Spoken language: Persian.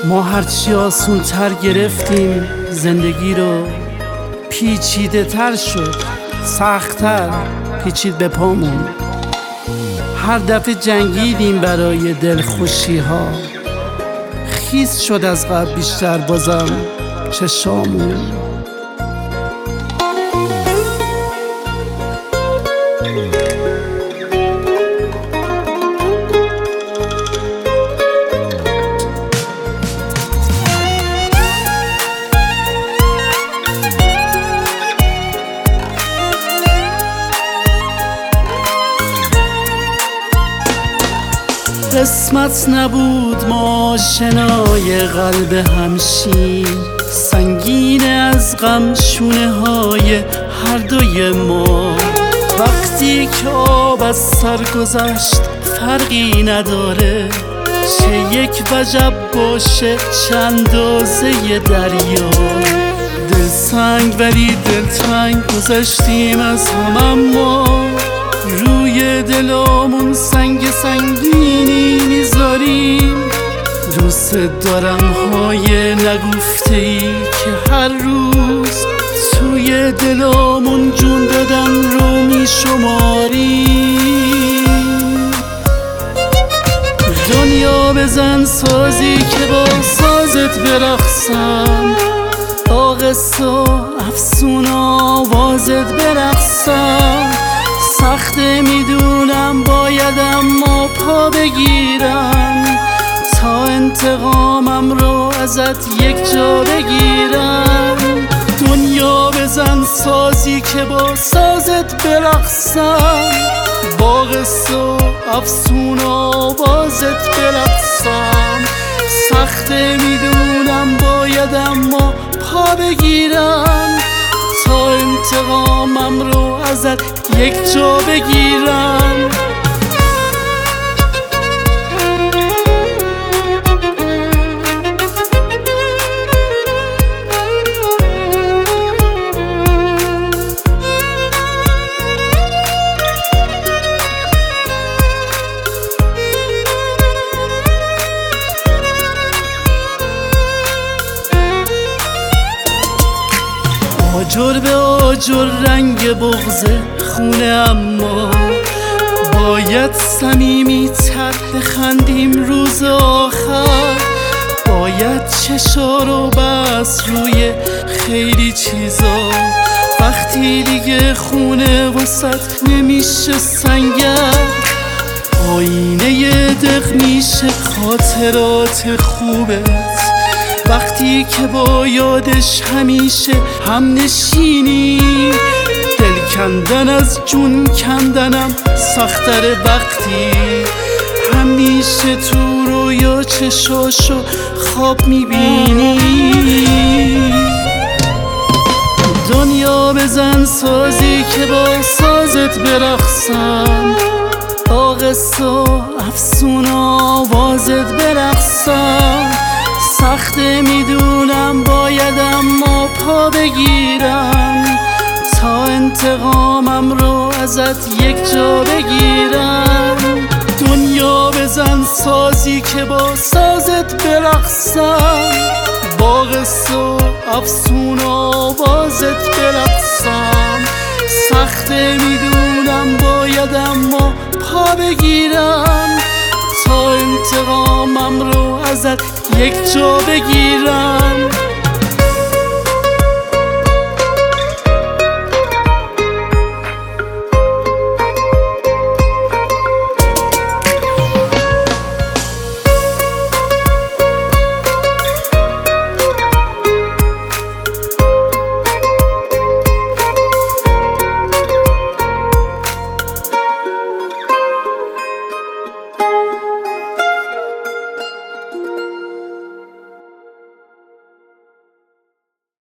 ما هرچی آسون تر گرفتیم زندگی رو، پیچیده تر شد، سخت‌تر پیچید به پامون. هر دفعه جنگیدیم برای دلخوشی ها، خیس شد از قبل بیشتر بازم چشامون. قسمت نبود ما آشنای قلب همشین، سنگین از غم شونه های هر دوی ما. وقتی که آب از سر گذشت فرقی نداره، چه یک وجب باشه چه اندازه دریا. دل سنگ ولی دلتنگ گذشتیم از هم، اما روی دلامون سنگ سنگینی میذاریم. دوست دارم های نگفته ای که هر روز توی دلامون جون دادن رو میشماریم. دنیا بزن سازی که با سازت برقصم، با قصه و افسون آوازت برقصم. سخته میدونم باید اما پا بگیرم، تا انتقامم رو ازت یک جا بگیرم. دنیا بزن سازی که با سازت برقصم، با قصه و افسون آوازت برقصم. سخته میدونم باید اما پا بگیرم، تا انتقامم رو ازت یک جا بگیرم. آجر به آجر رنگ بغض خونه، اما باید صمیمی تر بخندیم روز آخر. باید چشا رو بس روی خیلی چیزا، وقتی دیگه خونه وسط نمیشه سنگر. آینه دق میشه خاطرات خوبت، وقتی که با یادش همیشه هم نشینی. دل کندن از جون کندنم سخت‌تره وقتی همیشه تو رویا چشاشو خواب میبینی. دنیا بزن سازی که با سازت برقصم، با قصه و افسون آوازت برقصم. سخته میدونم باید اما پا بگیرم، تا انتقامم رو ازت یک جا بگیرم. دنیا بزن سازی که با سازت برقصم، با قصه و افسون آوازت برقصم. سخته میدونم باید اما پا بگیرم، تا انتقامم رو ازت یک جا بگیرم.